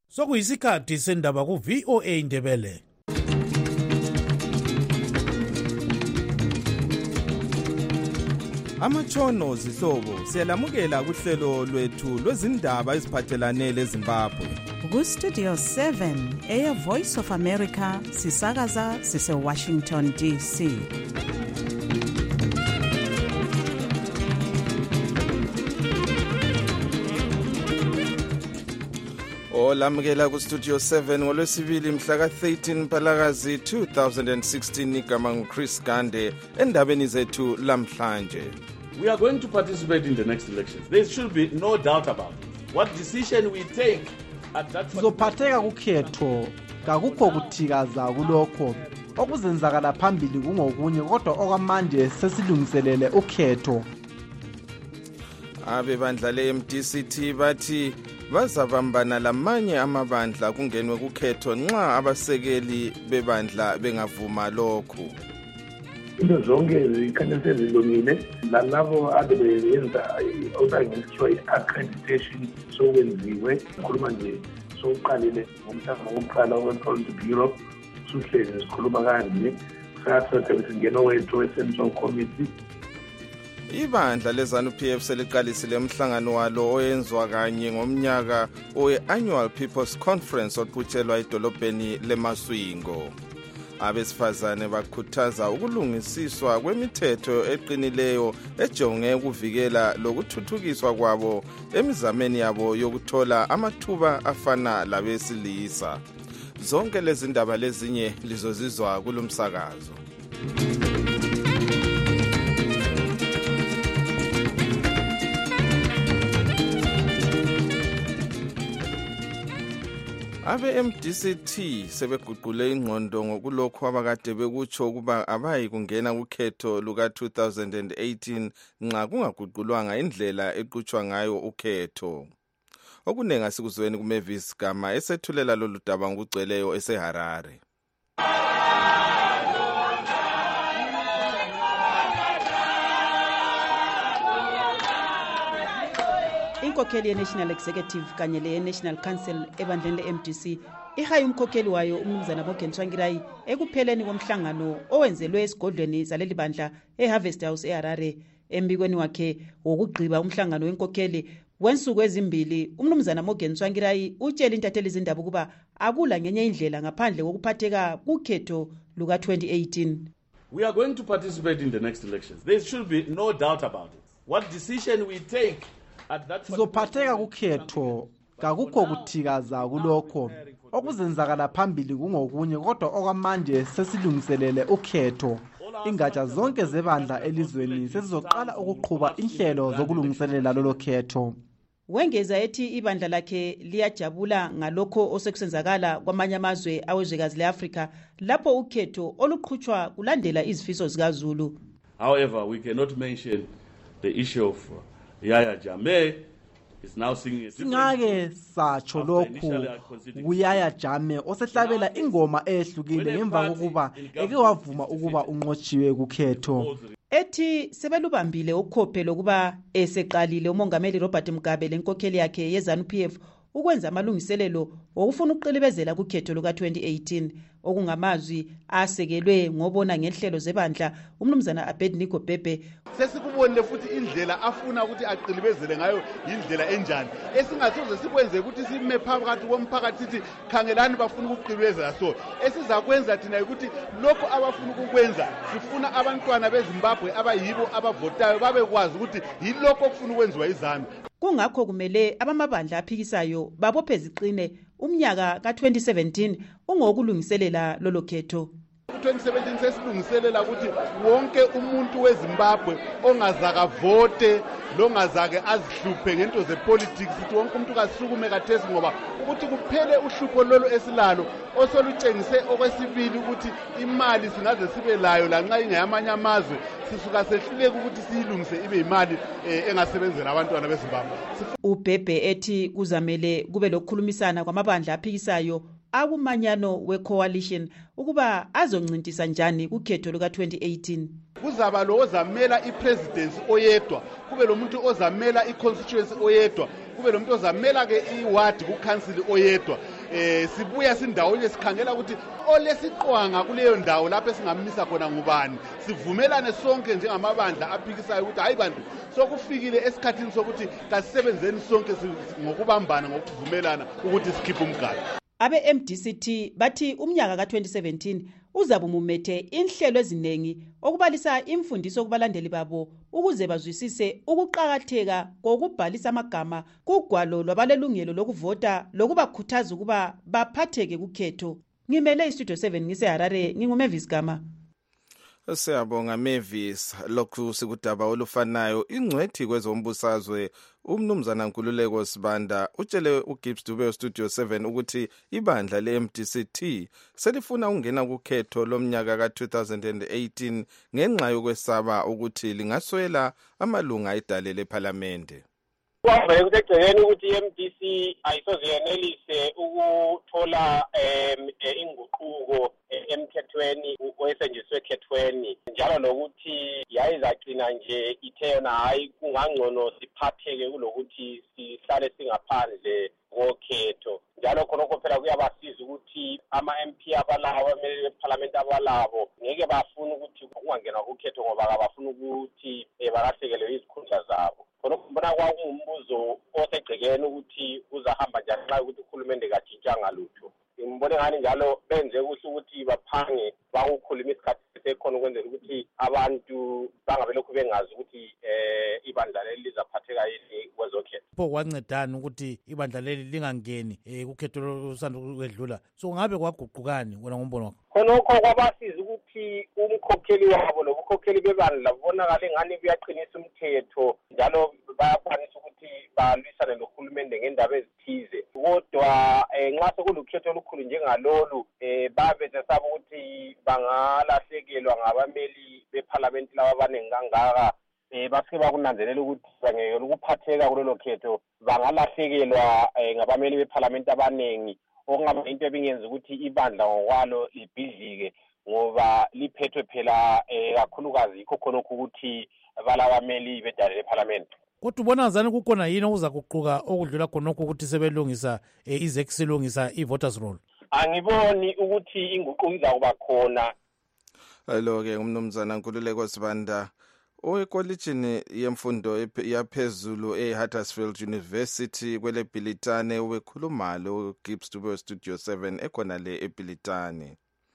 Sokuyisikhathi sendaba ku VOA Indebele. Amatshono zihlobo siyalamukela kuhlelo lwethu lwezindaba eziphathelane leZimbabwe. Ku Studio 7 Air Voice of America sisakaza sise Washington DC. Olamukela ku Studio 7 ngolwesibili mhla ka-13 Mpalakazi 2016 igama nguChris Gande endabeni zethu lamhlanje. We are going to participate in the next elections. There should be no doubt about it. What decision we take at that sizophatheka kukhetho kakukho kuthikaza kulokho okuzenzakala phambili kungokunye kodwa okwamanje sesilungiselele ukhetho. Abebandla le-MDCT bathi bazabambana lamanye amabandla kungenwe kukhetho nxa abasekeli bebandla bengavuma lokhu. Into zonke zikhanya sezilungile lalabo abebenza okuthiwa i-accreditation sokwenziwe sikhuluma nje sokuqalile ngomhlaba wokuqala we-Policy Bureau suhlezi sikhuluma kanje sathi singena wethu we-Central Committee. Ibandla leZANU-PF seliqalisile umhlangano walo oyenzwa kanye ngomnyaka owe-Annual People's Conference oqhutshelwa edolobheni leMaswingo. Abesifazane bakhuthaza ukulungisiswa kwemithetho eqinileyo ejonge ukuvikela lokuthuthukiswa kwabo emizameni yabo yokuthola amathuba afana labesilisa. Zonke lezi ndaba lezinye lizozizwa kulomsakazo. Abe-MDCT sebeguqule ingqondo ngokulokho abakade bekutsho ukuba abayi kungena kukhetho luka-2018 nxa kungaguqulwanga indlela eqhutshwa ngayo ukhetho. Okunengi asikuzweni kuMavis Gama esethulela lolu daba ngokugcweleyo eseHarare. Inkokheli ye-National Executive kanye le-National Council ebandleni le-MDC ihaye umkhokheli wayo umnumzana Morgan Tsvangirai ekupheleni komhlangano owenzelwe esigodlweni zaleli bandla eHarvest House eHarare. Embikweni wakhe wokugqiba umhlangano wenkokheli wensuku ezimbili umnumzana Morgan Tsvangirai utshela intatheli izindaba ukuba akula ngenye indlela ngaphandle kokuphatheka kukhetho luka-2018. We are going to participate in the next elections. There should be no doubt about it. What decision we take sizophatheka kukhetho kakukho kuthikaza kulokho okuzenzakala phambili kungokunye kodwa okwamanje sesilungiselele ukhetho. Ingatsha zonke zebandla elizweni sesizoqala ukuqhuba inhlelo zokulungiselela lolo khetho. Wengeza ethi ibandla lakhe liyajabula ngalokho osekusenzakala kwamanye amazwe awezwekazi leAfrika lapho ukhetho oluqhutshwa kulandela izifiso zikaZulu. However, we cannot mention the issue of Yahya Jammeh is now singing. Singake satsho lokhu kuYahya Jammeh osehlabela ingoma ehlukile ngemva kokuba eke wavuma ukuba unqotshiwe kukhetho. Ethi sebelubambile ukhophe lokuba eseqalile umongameli Robert Mugabe lenkokheli yakhe yeZANU-PF ukwenza amalungiselelo okufuna ukuqilibezela kukhetho luka-2018 okungamazwi asekelwe ngobona ngenhlelo zebandla umnumzana Abednego Bhebhe. Sesikubonile futhi indlela afuna ukuthi aqilibezele ngayo indlela enjani esingasoze sikwenze ukuthi sime phakathi komphakathi sithi khangelani bafuna ukuqilibezela so esizakwenza thina ukuthi lokho abafuna ukukwenza sifuna abantwana beZimbabwe abayibo abavotayo babekwazi ukuthi yilokho okufuna ukwenziwa iZANU. Kungakho kumele abamabandla aphikisayo babophe ziqine umnyaka ka-2017 ungokulungiselela lolo khetho. 2017 sesilungiselela ukuthi wonke umuntu weZimbabwe ongazaka vote longazake azihluphe ngento zepolitics sithi wonke umuntu kasukume kathesi ngoba ukuthi kuphele uhlupho lolo esilalo osolutshengise okwesibili ukuthi imali singaze sibe layo lanxa ingeyamanye amazwe sisuka sehluleka ukuthi siyilungise ibe imali engasebenzela abantwana beZimbabwe. uBhebhe ethi kuzamele kube lokukhulumisana kwamabandla aphikisayo akumanyano we-coalition ukuba azoncintisa njani kukhetho luka-2018. Kuzaba lo ozamela i-presidency oyedwa, kube lo muntu ozamela i-constituency oyedwa, kube lo muntu ozamela ke i-ward ku-council oyedwa. sibuya sindawonye sikhangela ukuthi olesiqwanga kuleyo ndawo lapho esingamisa khona ngubani, sivumelane sonke njengamabandla aphikisayo ukuthi hayi bantu sokufikile esikhathini sokuthi kasisebenzeni sonke ngokubambana ngokuvumelana ukuthi sikhiphe umgadi. Abe-MDCT bathi umnyaka ka-2017 uzabe umumethe inhlelo eziningi okubalisa imfundiso kubalandeli babo ukuze bazwisise ukuqakatheka kokubhalisa amagama kugwalo lwabalelungelo lokuvota lokubakhuthaza ukuba baphatheke kukhetho. Ngimele iStudio 7 ngiseHarare, nginguMavis Gama. Siyabonga Mavis. Lokhu sikudaba olufanayo. Ingcwethi kwezombusazwe umnumzana Nkululeko Sibanda utshele uGibbs Dube Studio 7 ukuthi ibandla le-MDCT selifuna ukungena kukhetho lomnyaka ka-2018 ngenxa yokwesaba ukuthi lingaswela amalunga edale lephalamende. Kwavele kuthegcekeni ukuthi i-MDC ayisoze yenelise ukuthola inguquko emkhethweni oyesenjiswe ekhethweni, njalo lokuthi yayizagcina nje ithe yona hayi kungangcono siphatheke kulokuthi sihlale singaphandle kokhetho. Njalo khonokho phela kuyabasiza ukuthi ama-MP abalabo abameli bephalamende abalabo ngeke bafuna ukuthi kungangenwa kukhetho ngoba kabafuna ukuthi balahlekelwe izikhundla zabo. Khonokho mbona kwakungumbuzo osegcekeni ukuthi uzahamba njani nxa ukuthi uhulumende katshintshanga lutho. Ngibone ngani njalo benze kuhle ukuthi baphange bakukhuluma isikhathi sekhona ukwenzela ukuthi abantu bangabe lokhu bengazi ukuthi ibandla leli lizaphatheka yini kwezokhetho. Pho kwancedani ukuthi ibandla leli lingangeni kukhetho lusanda kwedlula? So ngabe kwaguqukani wena ngombono wakho? Khonokho kwabasiza ukuthi umkhokheli wabo nobukhokheli bebandla bubonakale ngani buyaqinisa umthetho, njalo bayakwanisa ukuthi balwisane nohulumende ngendaba ezithize. Kodwa nxa sekulukhetho olukhulu njengalolu babe sesaba ukuthi bangalahlekelwa ngabameli bephalamenti laba abaningi kangaka, basuke bakunanzelela ukuthi bangekela ukuphatheka kulelo khetho bangalahlekelwa ngabameli bephalamenti abaningi, okungaba into ebingenza ukuthi ibandla ngokwalo libhidlike ngoba liphethwe phela kakhulukazi yikho khonokho ukuthi balabameli bedale lephalamenti. Kodwa ubona zani kukhona yini okuza kuquka okudlula khonokho ukuthi sebelungisa silungisa i-voters roll? Angiboni ukuthi inguquko izakuba khona. Lo-ke umnumzana Nkululeko Sibanda owekolitshini yemfundo yaphezulu eHuddersfield University kwele Bhilitane ubekhuluma lo Gibbs Dube Studio 7 ekhona le eBhilitane.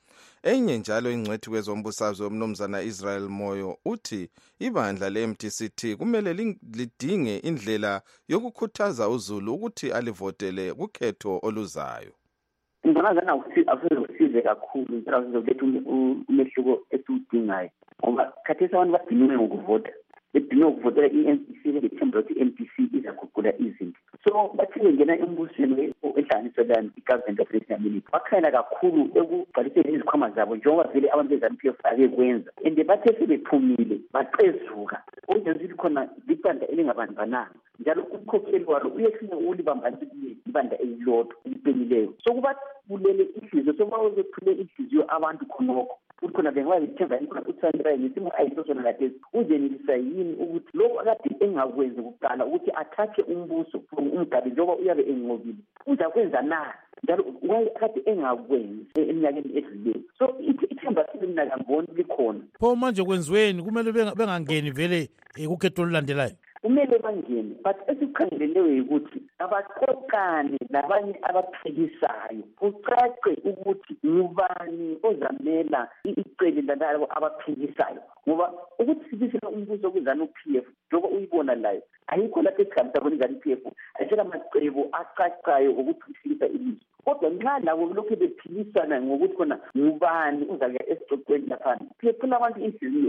Enye njalo ingcwethi kwezombusazwe umnumzana Israel Moyo uthi ibandla le-MDCT kumele lidinge indlela yokukhuthaza uZulu ukuthi alivotele kukhetho oluzayo. Ngibona zana ukuthi akusize kakhulu impela uzoletha umehluko esiwudingayo ngoba khathesi abantu badinwe ngokuvota, bedinwe ukuvotela i-MDC bethemba ukuthi i-MDC izaguqula izinto. So bathi bengena embusweni ehlanganiselana i-government of National Unity bakhayela kakhulu ekugcwaliseni izikhwama zabo njengoba vele abantu be-ZANU-PF akekwenza, and bathe sebephumile baqezuka okwenza ukuthi khona libandla elingabambananga, njalo umkhokheli walo uyefuna ukulibambanisa ibandla elilodwa eliqinileyo. So kuba bulele inhliziyo, so bawezethule inhliziyo abantu khonokho ukuthi khona bengabazithemba yini khona uThandra ngesimo ayisosona lathesi uzenelisa yini ukuthi lokho akade engakwenzi kuqala ukuthi athathe umbuso umgabi njengoba uyabe enqobile uzakwenza na, njalo akade engakwenzi eminyakeni edluleyo. So ithemba mina ngamboni likhona. Pho manje kwenziweni? Kumele bengangeni vele kukhetho olulandelayo? Kumele bangene, but esikhangeleleyo ukuthi abaqoqane nabanye abaphikisayo kucace ukuthi ngubani ozamela icele lalabo abaphikisayo, ngoba ukuthi sibisela umbuso kuzanu-PF njengoba uyibona layo ayikho lapho esigabisa khona izanu-PF ayisela amacebo acacayo ukuthi kufikisa ilizwe. Kodwa nxa labo lokhu bephilisana ngokuthi khona ngubani uzakuya esicocweni laphana, phela abantu inhliziyo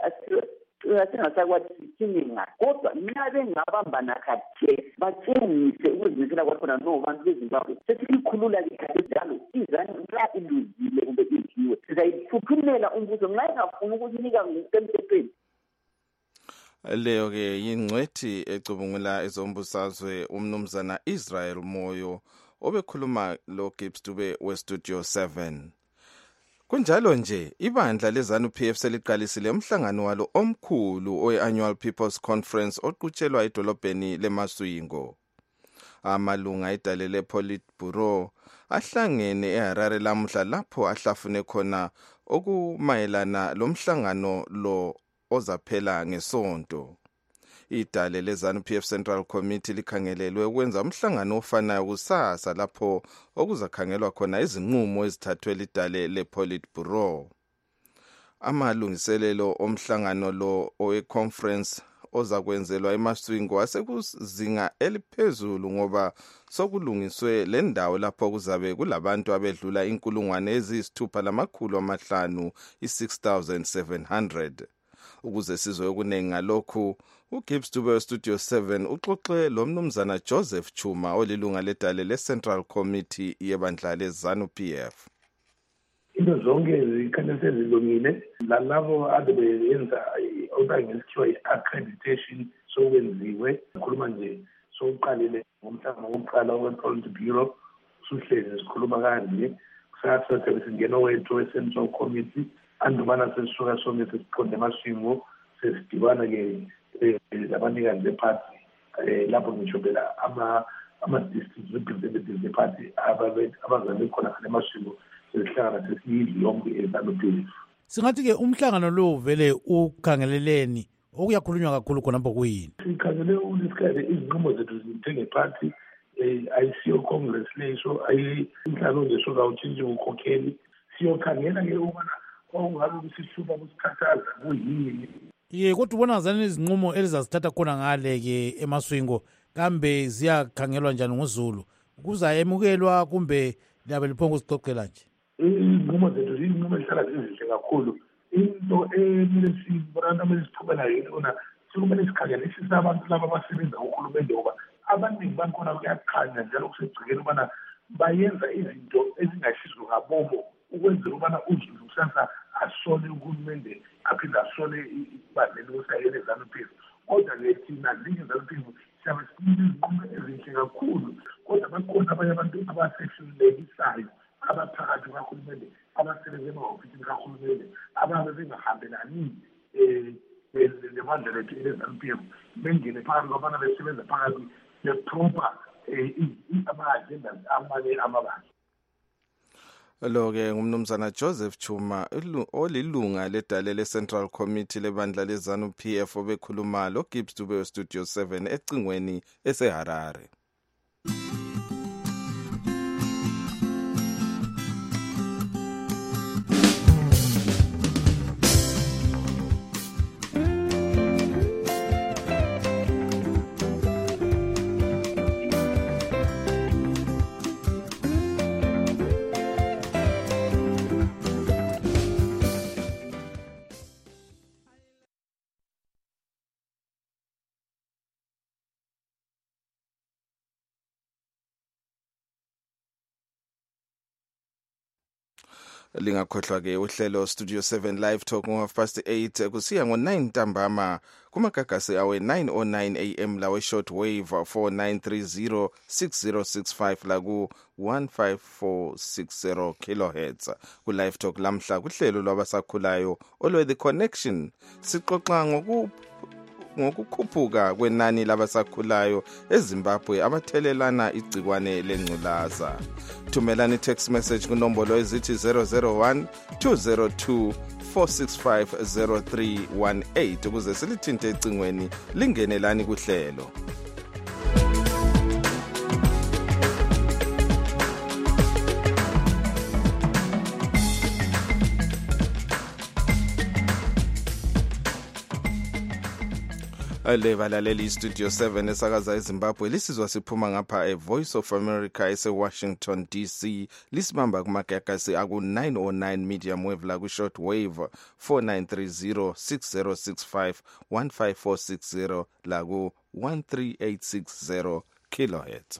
asingasakwathi sithini ngayo. Kodwa nxa bengabambana khathe batshengise ukuzimisela kwakhona bantu beZimbabwe sesilikhulula-ke khathesi njalo izanu nxa iluzile kumbe idliwe sizayiphuphumela umbuso nxa ingafuni ukusinika ngokusemthethweni. Leyo-ke yingcwethi ecubungula ezombusazwe umnumzana Israel Moyo obekhuluma lo Gibbs Dube weStudio 7. Kunjalo nje ibandla leZANU-PF seliqalisile umhlangano walo omkhulu owe-Annual People's Conference oqutshelwa edolobheni leMaswingo. Amalunga edale lePolitburo ahlangene eHarare lamuhla lapho ahlafune khona okumayelana lomhlangano lo ozaphela ngesonto. Idale leZANU-PF Central Committee likhangelelwe ukwenza umhlangano ofanayo kusasa lapho okuzakhangelwa khona izinqumo ezithathwe lidale lePolitburo. Amalungiselelo omhlangano lo owe-conference ozakwenzelwa eMasvingo asekuzinga eliphezulu ngoba sokulungiswe le ndawo lapho kuzabe kulabantu abedlula 6,500 6,700. Ukuze sizwe okuningi ngalokhu, uGibbs Dube Studio 7 uxoxe lo mnumzana Joseph Chuma olilunga ledale le-Central Committee yebandla leZANU-PF. Into zonke zikhanya sezilungile lalabo ade beyenza okuthiwa i-accreditation sokwenziwe. Sikhuluma nje sokuqalile ngomhlangano wokuqala we-Politburo suhlezi sikhuluma kanje kusasa sesingena wethu we-Central Committee andubana sesisuka sonke sesiqonde eMasvingo sesidibana-ke labanikazi bephathi lapho ngisho phela ama-district representatives bephathi abazabe khona ngale Masvingo sesihlangana sesiyidli yonke eZANU-PF. Singathi-ke umhlangano lo vele ukhangeleleni okuyakhulunywa kakhulu khonapho kuyini? Sikhangele ulisikhathi izinqumo zethu njengephathi ayisiyo congress leso ayinhlalo nje sokawutshintshe ukhokheli siyokhangela-ke ukubana okungabe kusihlupha kusikhathaza kuyini. Kodwa ubona ngazani izinqumo elizazithatha khona ngale-ke eMasvingo kambe ziyakhangelwa njani ngoZulu? Kuzayemukelwa kumbe liyabe liphonga uzixoxela nje? Izinqumo zethu zinqumo ezihlala zizinhle kakhulu. Into emele sibona amele siphumela yona sikumele sikhangelisise abantu laba abasebenza uhulumende ngoba abaningi bakhona kuyakhanya njalo kusegcikeni ubana bayenza izinto ezingashizwe ngabomo ukwenzela ubana uZulu kusasa asole uhulumende aphinde asole ibandla elisayele eZANU-PF. Kodwa-ke thina njengeZANU-PF siyabe sikhuluma izinqumo ezinhle kakhulu kodwa bakhona abanye abantu abasehlulekisayo abaphakathi kahulumende abasebenza emahofisini kahulumende ababe bengahambelani nemandla lethu eZANU-PF bengene phakathi kwabana besebenza phakathi ne-proper ama-agendas amanye amabandla. Lo-ke ngumnumzana Joseph Chuma olilunga ledale le-Central Committee lebandla leZANU-PF obekhuluma lo Gibbs Dube Studio 7 ecingweni eseHarare. Lingakhohlwa ke uhlelo Studio 7 Live Talk ngo8 kusiya ngo9 ntambama kumagagasi awe 909 AM lawe short wave 4930 6065 la ku 15460 kHz ku Live Talk lamhla kuhlelo lwabasakhulayo olwe The Connection sixoxa ngokukhuphuka kwenani labasakhulayo eZimbabwe abathelelana igcikwane lengculaza. Thumelani text message kunombolo ezithi 001 202 4650318 ukuze silithinte ecingweni lingenelani kuhlelo. Levalaleli Studio 7 esakaza eZimbabwe lisizwa siphuma ngapha Voice of America eseWashington DC lisibamba kumagagasi aku 909 medium wave la ku short wave 4930 6065 15460 la ku 13860 kHz.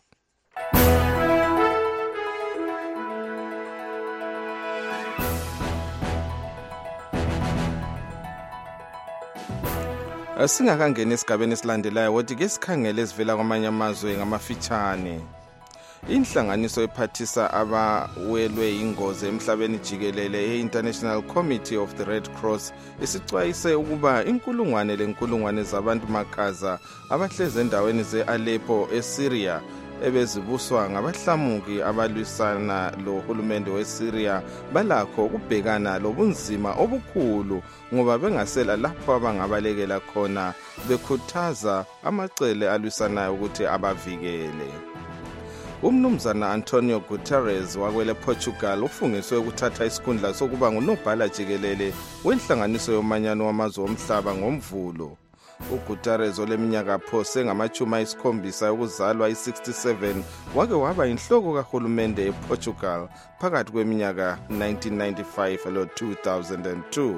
Singakangena esigabeni esilandelayo wothi ke sikhangele esivela kwamanye amazwe ngamafitshane. Inhlanganiso ephathisa abawelwe ingozi emhlabeni jikelele e-International Committee of the Red Cross isicwayise ukuba inkulungwane zabantu makaza abahleze endaweni ze-Aleppo eSyria ebezibuswa ngabahlamuki abalwisana lohulumende weSyria balakho ukubhekana lobunzima obukhulu ngoba bengasela lapho abangabalekela khona bekhuthaza amacele alwisanayo ukuthi abavikele. Umnumzana Antonio Guterres wakwele Portugal ufungiswe ukuthatha isikhundla sokuba ngunobhala jikelele wenhlanganiso yomanyano wamazwe omhlaba ngomvulo. uGuterres oleminyaka phose ngama-70 yokuzalwa i-67 wake waba inhloko kahulumende ePortugal phakathi kweminyaka 1995 lo-2002.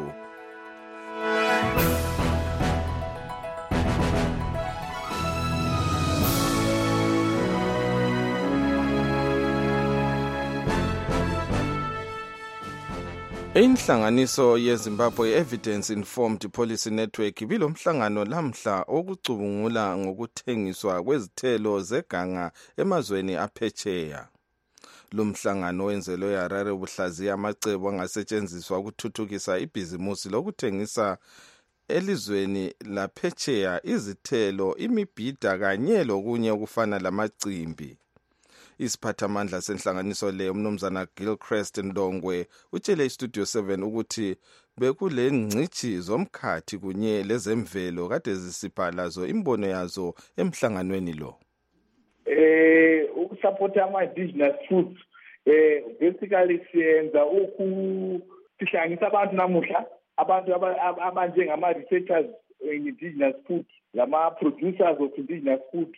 Inhlanganiso yeZimbabwe Evidence Informed Policy Network bilomhlangano lamhla okucubungula ngokuthengiswa kwezithelo zeganga emazweni aphetsheya. Lumhlangano wenzelwe eHarare ubuhlaziya amacebo angasetshenziswa ukuthuthukisa ibhizimusi lokuthengisa elizweni laphetsheya izithelo, imibhida kanye lokunye okufana lamacimbi. Isiphathamandla senhlanganiso le umnumzana Gilchrist Ndongwe utshele iStudio 7 ukuthi bekule ngcithi zomkhathi kunye lezemvelo kade zisipha lazo imbono yazo emhlanganweni lo. Ukusupporta ama-indigenous foods basically siyenza sihlangisa abantu namuhla, abantu abanjengama-researchers in indigenous food, lama-producers of indigenous food,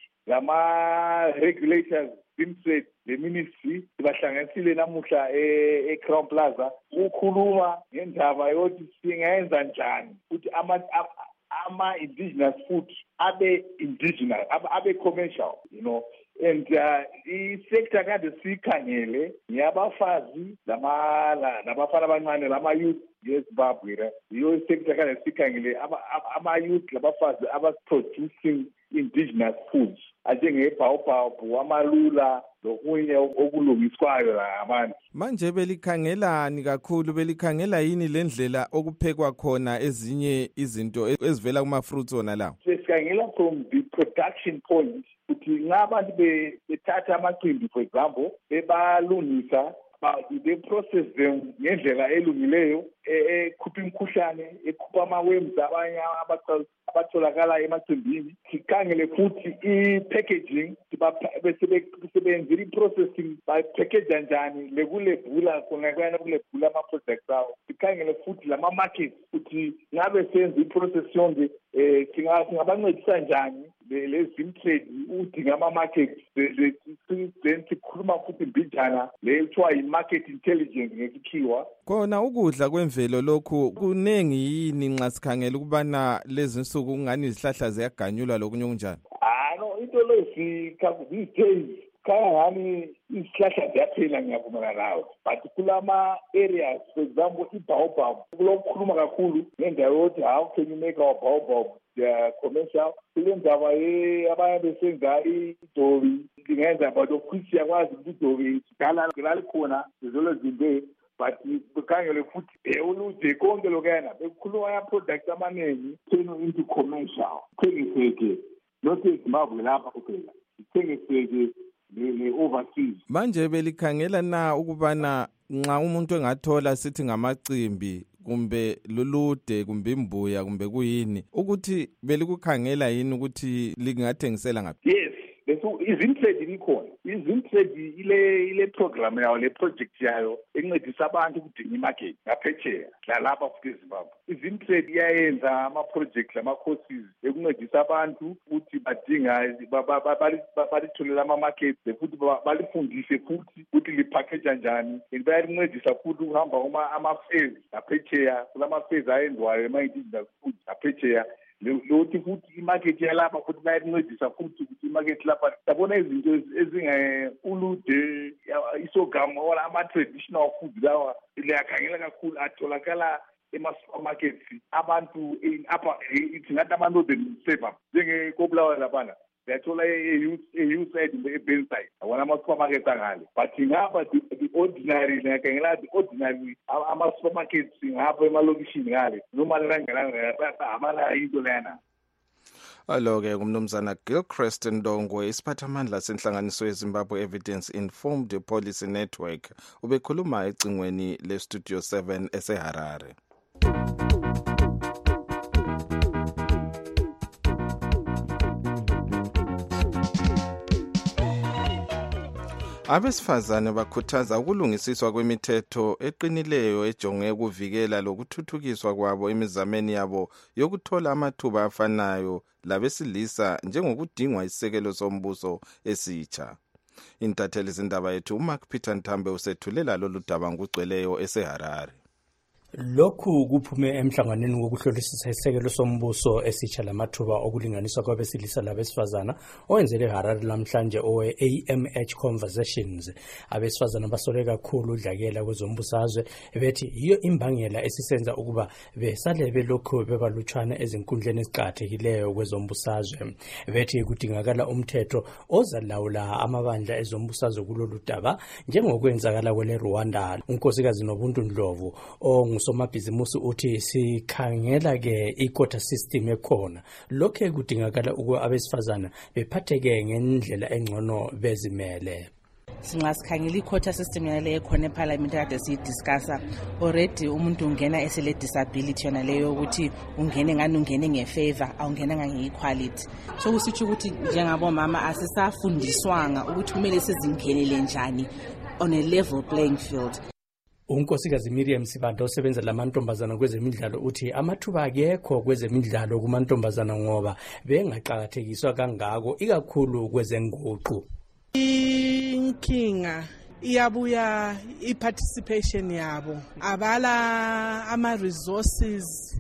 lama-regulators Bimtrade, the ministry, sibahlanganisile namuhla eCrown Plaza ukukhuluma ngendaba yokuthi singenza njani ukuthi ama-indigenous food abe indigenous, abe commercial, you know. And i-sector kade siyikhangele yabafazi labafana abancane lama-youth yeZimbabwe. Yiyo i-sector kade siyikhangele ama-youth labafazi aba-producing indigenous foods anjenge-baobab, amalula lokunye okulungiswayo abantu. Manje belikhangelani kakhulu, belikhangela yini lendlela okuphekwa khona ezinye izinto ezivela kuma-fruits wona lawo? Sikhangela from the production point ukuthi ngabantu bethatha amacimbi for example bebalungisa they-process them ngendlela elungileyo ekhupha imikhuhlane, ekhupha ama-worms abanye abatholakala emacimbini. Sikhangele futhi i-packaging, besebenzile i-processing, bayiphekheja njani lekulebhula khona kulebhula ama-products awo. Sikhangele futhi lama-markets ukuthi ngabe senza i-process yonke singabancedisa njani le-Zimtrade udinga ama-markets. Then sikhuluma futhi mbinjana le kuthiwa yi-market intelligence ngesikhiwa. Khona ukudla kwemvelo lokhu kunengi yini nxa sikhangela ukubana lezi nsuku kungani izihlahla ziyaganyulwa lokunye kunjani? No, into lezi these days kangani isihlahla ziyaphela, ngiyavumelana nawe, but kulama-areas for example i-baobab kulokukhuluma kakhulu ngendawo yokuthi how can you make our baobab commercial. Kule ndaba abanye besenza idobi lingenza but okuthi siyakwazi ukuthi idobi sidala likhona zizolo zimbe, but kukhangele futhi ulude konke lokuyana bekukhuluma ya-products amaningi turn into commercial. Thengiseke not eZimbabwe lapha kuphela, thengiseke le-overseas. Manje belikhangela na ukubana nxa umuntu engathola sithi ngamacimbi kumbe lulude kumbe imbuya kumbe kuyini ukuthi belikukhangela yini ukuthi lingathengisela ngaphi? Yes, iZimtrade likhona. iZimtrade ile program yayo, le project yayo encedisa abantu ukudinga imarket ngaphetsheya lalapha futhi eZimbabwe. iZimtrade iyayenza ama-project lama-courses ekuncedisa abantu ukuthi badinga balitholela ama-markets futhi balifundise futhi ukuthi lipakheja njani. Bayalincedisa futhi ukuhamba ama-fairs ngaphetsheya, kulama-fairs ayenziwayo ema-indigenous food ngaphetsheya. Lokuthi futhi imarket yalapha futhi bayalincedisa futhi ukuthi imarket lapha sabona izinto ulude, isogama, wala ama-traditional food lawa liyakhangela kakhulu, atholakala ema-supermarkets abantu ithi ngathi ama-northern suburbs njengekobulawa laphana siyathola e-youth side e-Benside awona ama-supermarkets angale, but ngapha the ordinary ngiyakhangela the ordinary ama-supermarkets ngapha emalokishini ngale noma langelanga abanayo into lena. Aloke kumnumzana Gilchrist Ndongwe isiphathamandla senhlanganiso yeZimbabwe Evidence Informed Policy Network ubekhuluma ecingweni leStudio 7 eseHarare. Abesifazane bakhuthaza ukulungisiswa kwemithetho eqinileyo ejonge ukuvikela lokuthuthukiswa kwabo emizameni yabo yokuthola amathuba afanayo labesilisa njengokudingwa isekelo sombuso esitsha. Intatheli zindaba yethu uMark Peter Ntambe usethulela lolu daba ngugcweleyo eseHarare. Lokhu kuphume emhlanganweni wokuhlolisisa isekelo sombuso esitsha lamathuba okulinganiswa kwabesilisa labesifazana owenzele eHarare lamhlanje owe AMH Conversations. Abesifazana basole kakhulu udlakela kwezombusazwe bethi yiyo imbangela esisenza ukuba besale belokhu bebalutshwana ezinkundleni eziqhakathekileyo kwezombusazwe. Bethi kudingakala umthetho ozalawula amabandla ezombusazwe kulolu daba njengokwenzakala kwele Rwanda. Unkosikazi Nobuntu Ndlovu somabhizimusi uthi sikhangela ke ikota system ekhona lokho kudingakala ukuba abesifazana bephatheke ngendlela engcono bezimele. Singasikhangela ikota system yale ekhona eParliament kade siyidiscussa already umuntu ungena esele disability yona leyo ukuthi ungene ngani ungene ngefavor awungena ngequality. So kusitsho ukuthi njengabo mama asisafundiswanga ukuthi kumele sizingenele njani on a level playing field. Unkosikazi Miriam Sibanda osebenza lamantombazana kwezemidlalo uthi amathuba akekho kwezemidlalo kumantombazana ngoba bengaqhakathekiswa kangako ikakhulu kwezenguqu. Inkinga iyabuya iparticipation yabo abala ama resources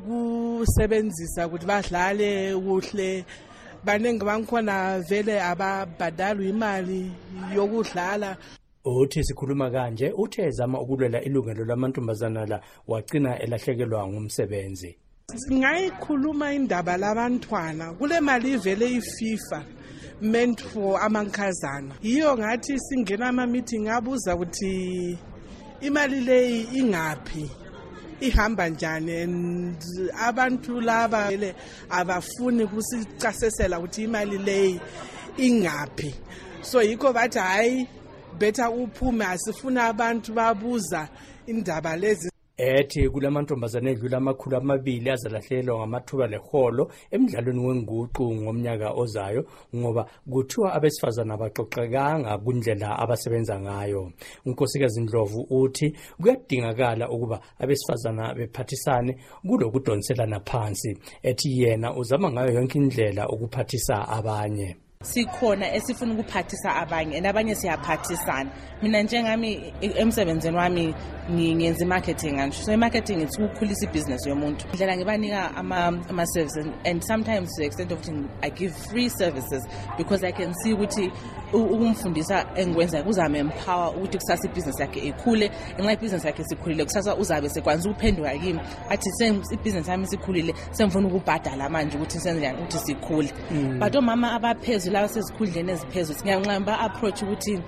ekusebenzisa ukuthi badlale kuhle. Banenge bankhona vele ababhadalwa imali yokudlala. Uthi sikhuluma kanje uthe ezama ukulwela ilungelo lamantombazana la wagcina elahlekelwa ngumsebenzi. Singayikhuluma indaba labantwana kule mali ivele iFIFA meant for amankazana. Yiyo ngathi singena ama meeting abuza ukuthi imali leyi ingaphi ihamba njani and abantu laba abafuni kusicasesela ukuthi imali leyi ingaphi. So yikho bathi hayi better uphume asifuna abantu babuza indaba lezi. Ethi kulamantombazane edlula amakhulu amabili azalahlelwa ngamathuba leholo emidlalweni wenguqu ngomnyaka ozayo ngoba kuthiwa abesifazana baxoxekanga kundlela abasebenza ngayo. Unkosikazi Ndlovu uthi kuyadingakala ukuba abesifazana bephathisane kulokudonselana phansi. Ethi yena uzama ngayo yonke indlela ukuphathisa abanye. Sikhona esifuna ukuphathisa abanye nabanye siyaphathisana. Mina njengami emsebenzini wami ngiyenza marketing ngisho. So marketing it's ukukhulisa ibusiness yomuntu. Ndlela ngibanika ama services and sometimes to the extent of I give free services because I can see ukuthi ukumfundisa engikwenza kuzame empower ukuthi kusasa ibusiness yakhe ikhule. Ngenxa ibusiness yakhe sikhulile kusasa uzabe sekwanza uphenduka kimi athi ibusiness yami sikhulile semfuna ukubhadala manje ukuthi senze njani ukuthi sikhule. But omama abaphezulu laba sezikhundleni eziphezulu ngiyanqamba approach ukuthi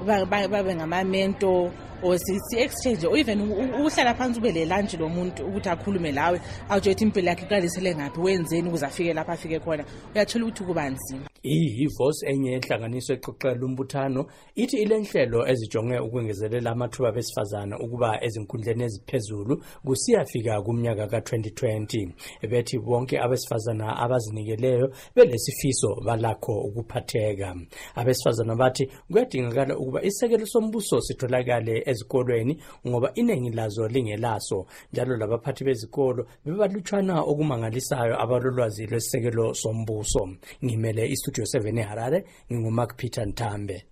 babe ngama-mentor or si-exchange or even uhlala phansi ube le lunch lo muntu ukuthi akhulume lawe awutsho ukuthi impilo yakhe iqalisele ngaphi wenzeni ukuze afike lapha afike khona uyathola ukuthi kuba nzima. I-Voice enye enhlanganiso exoxela umbuthano ithi ile nhlelo ezijonge ukwengezelela amathuba besifazana ukuba ezinkundleni eziphezulu kusiyafika kumnyaka ka-2020 bethi bonke abesifazana abazinikeleyo belesifiso balakho ukuphatheka. Abesifazana bathi kuyadingakala ukuba isekelo sombuso sitholakale ezikolweni ngoba iningi lazo lingelaso njalo labaphathi bezikolo bebalutshwana okumangalisayo abalolwazi lwesisekelo sombuso. Ngimele iStudio 7 eHarare nginguMark Peter Ntambe.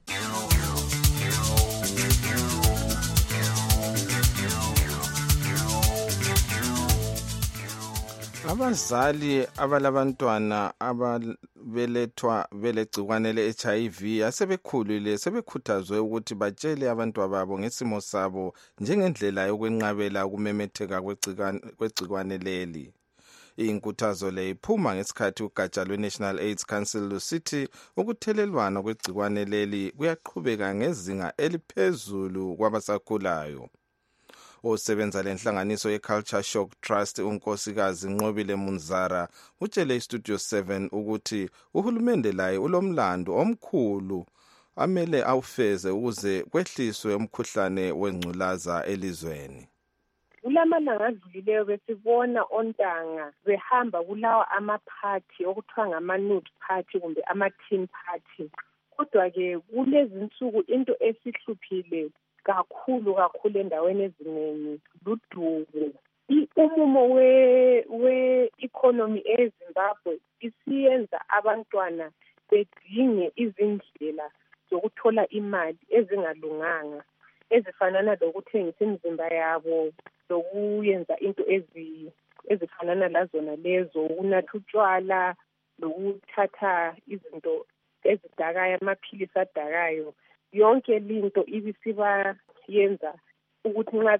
Abazali abalabantwana ababelethwa belegcikwane le-HIV asebekhulile sebekhuthazwe ukuthi batshele abantwana babo ngesimo sabo njengendlela yokwenqabela ukumemetheka kwegcikwane leli. Inkuthazo le iphuma ngesikhathi ugatsha lwe-National AIDS Council lusithi ukuthelelwana kwegcikwane leli kuyaqhubeka ngezinga eliphezulu kwabasakhulayo. osebenza lenhlanganiso ye-Culture Shock Trust unkosikazi Nqobile Munzara utshele iStudio 7 ukuthi uhulumende laye ulomlando omkhulu amele awufeze ukuze kwehliswe umkhuhlane wengculaza elizweni. Kulamalanga adlulileyo besibona ontanga behamba kulawa amaphathi okuthiwa ngama-nude party kumbe ama-teen party. Kodwa-ke kulezi nsuku into esihluphile kakhulu endaweni eziningi ludumo. Umumo we-economy eZimbabwe isiyenza abantwana bedinge izindlela zokuthola imali ezingalunganga ezifanana lokuthengisa imizimba yabo, lokuyenza into ezifanana lazona lezo, ukunatha utshwala, lokuthatha izinto ezidakayo, amaphilisi adakayo. Yonke linto ibisiba yenza ukuthi nxa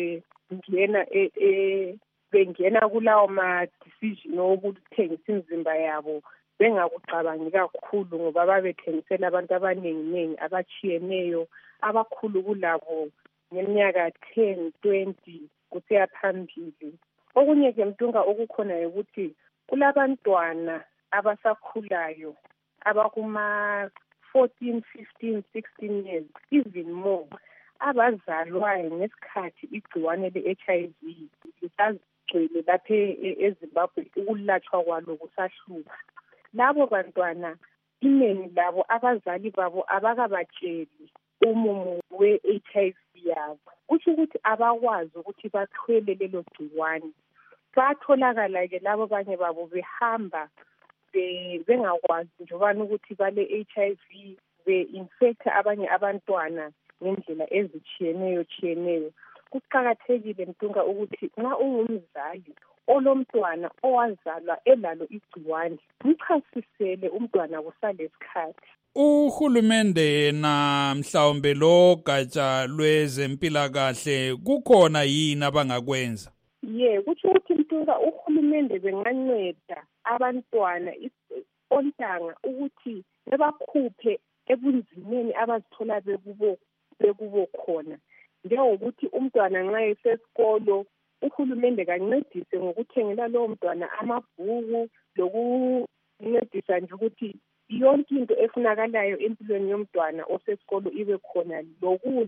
bengena kulawo ma-decision okuthengisa imizimba yabo bengakucabangi kakhulu ngoba babethengisela abantu abanengi abachiyeneyo abakhulu kulabo ngeminyaka 10, 20 kusiya phambili. Okunye-ke Mtunga okukhona ukuthi kulabantwana abasakhulayo abakuma 14, 15, 16 years, even more, abazalwayo ngesikhathi igciwane le-HIV lisagcwele lapha eZimbabwe, ukulatshwa kwalo kusahlupha. Labo bantwana inengi labo abazali babo abakabatsheli umumo we-HIV yabo, kusho ukuthi abakwazi ukuthi bathwele lelo gciwane. Batholakala-ke labo banye babo behamba bengakwazi njobani ukuthi bale-HIV, be-infecta abanye abantwana ngendlela ezitshiyeneyo. Kuqakathekile Mtunga ukuthi nxa ungumzali olomntwana owazalwa elalo igciwane, mchasisele umntwana kusalesikhathi. Uhulumende yena mhlawumbe lo gatsha lwezempilakahle kukhona yini abangakwenza? Kutsho ukuthi Mtunga uhulumende benganceda abantwana ontanga ukuthi bebakhuphe ebunzimeni abazithola bekubo khona. Njengokuthi umntwana nxa esesikolo uhulumende kancedise ngokuthengela lowo mntwana amabhuku, lokuncedisa nje ukuthi yonke into efunakalayo empilweni yomntwana osesikolo ibe khona lokudla.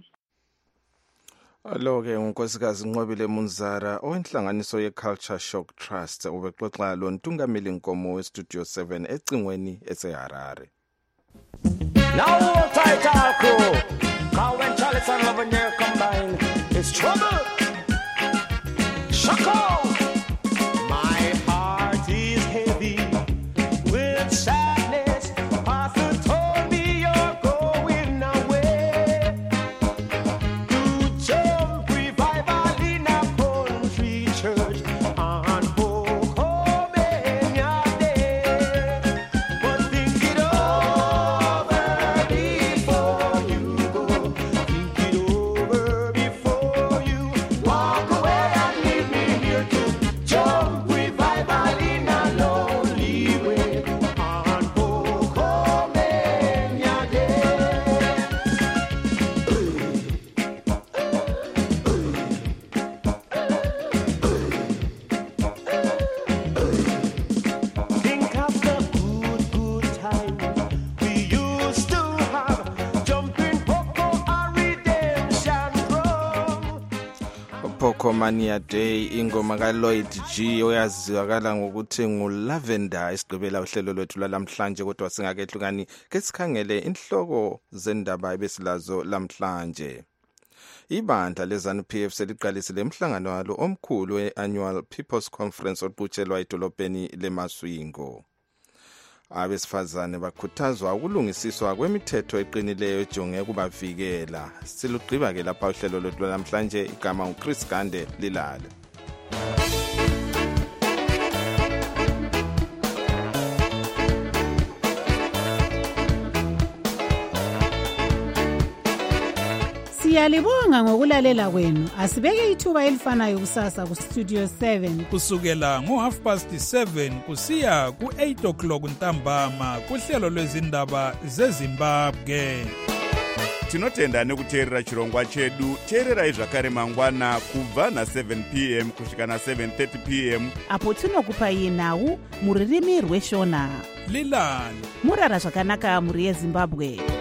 Alo-ke unkosikazi Nqobile Munzara owenhlanganiso ye-Culture Shock Trust ubexoxa lo Ntungamili Nkomo weStudio 7 ecingweni eseHarare. Now hold tight our crew, cause when Charles and Lavinier combine, it's trouble. Shock out. My heart is heavy with sadness. Pastor told me you're going away to jump revival in a country church on Pocomania Day. But think it over before you go. Think it over before you walk away and leave me here to jump revival in a lonely way on Pocomania Day. Think of the good times we used to have, jumping Poco a redemption drum. Pocomania Day ingoma kaLloyd G oyazizwakala ngokuthi nguLavender isigqibela uhlelo lwethu lamhlanje, kodwa singakehlukani ke sikhangele inhloko zendaba ebesilazo lamhlanje. Ibandla leZANU-PF seliqalisile umhlangano walo omkhulu we-Annual People's Conference oqhutshelwa edolobheni leMaswingo. Abesifazane bakhuthazwa ukulungisiswa kwemithetho eqinileyo ejonge ukubavikela. Silugqiba-ke lapha uhlelo lwethu lamhlanje, igama uChris Gande lilale. Siyalibonga ngokulalela kwenu. Asibeke ithuba elifanayo kusasa kuStudio 7 kusukela ngo7:30 kusiya ku8 o'clock ntambama kuhlelo lwezindaba zeZimbabwe. tinotenda nekuteerera chirongwa chedu. teererai zvakare mangwana kubva na7 p.m. kusvika na7:30 p.m. apo tinokupai nhau muririmi rweshona. lilani murara zvakanaka mhuri yezimbabwe.